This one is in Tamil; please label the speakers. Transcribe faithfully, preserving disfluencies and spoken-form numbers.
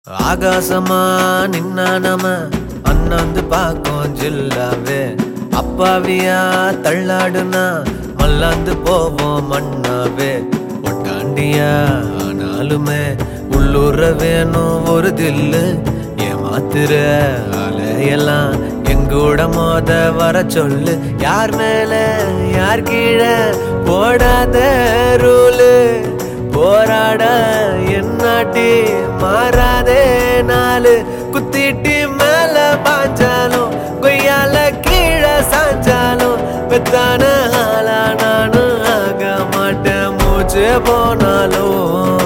Speaker 1: ஆகாசமா நின்னா நம்ம அண்ணாந்து பாக்கும் ஜில்லாவே அப்பாவியா தள்ளாடுனா மல்லாந்து போவோம் மண்ணாவே ஒட்டாண்டியா ஆனாலுமே உள்ளூர வேணும் ஒரு தில்லு ஏமாத்துற அலையெல்லாம் எங்கூட மோத வர சொல்லு யார் மேல யார் கீழே போடாத ரூலு போராட என்னாட்டி மாறாதே நாலு குத்திட்டி மேல பாஞ்சாலும் கொய்யால கீழே சாஞ்சாலும் பெத்தான ஆளா நானும் ஆக மாட்டேன் மூச்சு போனாலும்